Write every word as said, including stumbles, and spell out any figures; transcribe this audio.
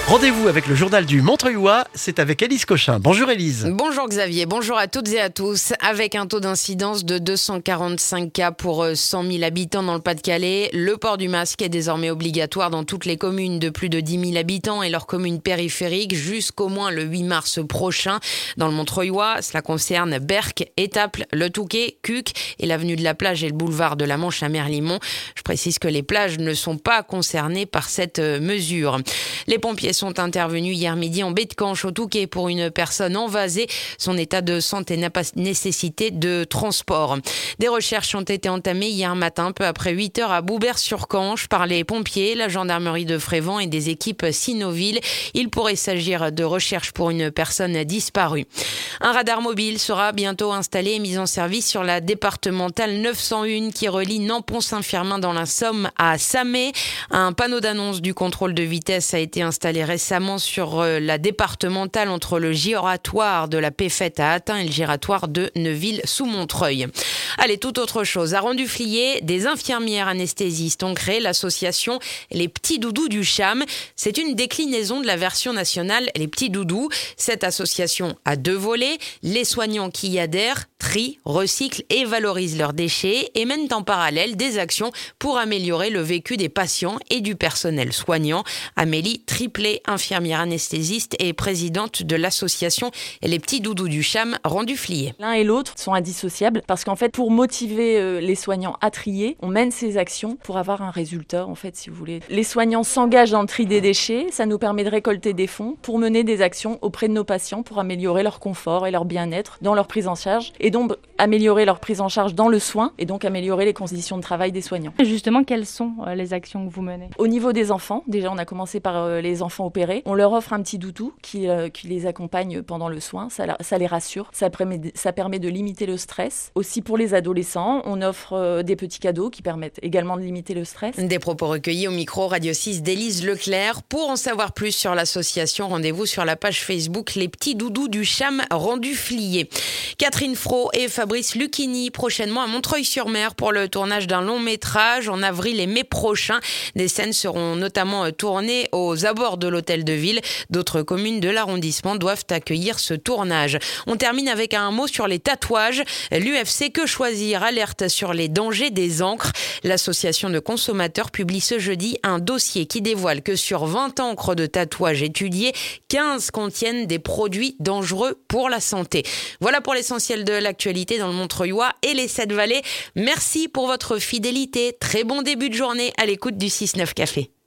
Rendez-vous avec le journal du Montreuilois, c'est avec Élise Cochin. Bonjour Élise. Bonjour Xavier, bonjour à toutes et à tous. Avec un taux d'incidence de deux cent quarante-cinq cas pour cent mille habitants dans le Pas-de-Calais, le port du masque est désormais obligatoire dans toutes les communes de plus de dix mille habitants et leurs communes périphériques jusqu'au moins le huit mars prochain. Dans le Montreuilois, cela concerne Berck, Étaples, Le Touquet, Cuques et l'avenue de la Plage et le boulevard de la Manche à Merlimont. Je précise que les plages ne sont pas concernées par cette mesure. Les pompiers sont intervenus hier midi en baie de Canche au Touquet pour une personne envasée. Son état de santé n'a pas nécessité de transport. Des recherches ont été entamées hier matin, peu après huit heures à Boubert-sur-Canche par les pompiers, la gendarmerie de Frévent et des équipes Cynoville. Il pourrait s'agir de recherches pour une personne disparue. Un radar mobile sera bientôt installé et mis en service sur la départementale neuf cent un qui relie Nampont-Saint-Firmin dans la Somme à Samé. Un panneau d'annonce du contrôle de vitesse a été installé récemment sur la départementale entre le giratoire de la Péfette à Atten et le giratoire de Neuville-sous-Montreuil. Allez, tout autre chose. À Renduflier, des infirmières anesthésistes ont créé l'association Les Petits Doudous du Cham. C'est une déclinaison de la version nationale Les Petits Doudous. Cette association a deux volets. Les soignants qui y adhèrent trient, recyclent et valorisent leurs déchets et mènent en parallèle des actions pour améliorer le vécu des patients et du personnel soignant. Amélie Triplet, infirmière anesthésiste et présidente de l'association Les Petits Doudous du Cham, Renduflier. L'un et l'autre sont indissociables parce qu'en fait, pour motiver euh, les soignants à trier, on mène ces actions pour avoir un résultat, en fait, si vous voulez. Les soignants s'engagent dans le tri des déchets, ça nous permet de récolter des fonds pour mener des actions auprès de nos patients pour améliorer leur confort et leur bien-être dans leur prise en charge et donc améliorer leur prise en charge dans le soin et donc améliorer les conditions de travail des soignants. Justement, quelles sont euh, les actions que vous menez ? Au niveau des enfants, déjà on a commencé par euh, les enfants opérés. On leur offre un petit doudou qui, euh, qui les accompagne pendant le soin, ça, ça les rassure, ça permet, de, ça permet de limiter le stress. Aussi pour les adolescents, on offre euh, des petits cadeaux qui permettent également de limiter le stress. Des propos recueillis au micro Radio six d'Élise Leclerc. Pour en savoir plus sur l'association, rendez-vous sur la page Facebook Les Petits Doudous du Cham Renduflier. Catherine Fro et Fabrice Lucchini prochainement à Montreuil-sur-Mer pour le tournage d'un long métrage en avril et mai prochain. Des scènes seront notamment tournées aux abords de l'hôtel de ville. D'autres communes de l'arrondissement doivent accueillir ce tournage. On termine avec un mot sur les tatouages. L'U F C Que Choisir alerte sur les dangers des encres. L'association de consommateurs publie ce jeudi un dossier qui dévoile que sur vingt encres de tatouages étudiées, quinze contiennent des produits dangereux pour la santé. Voilà pour l'essentiel de l'actualité dans le Montreuilois et les Sept Vallées. Merci pour votre fidélité. Très bon début de journée à l'écoute du six neuf Café.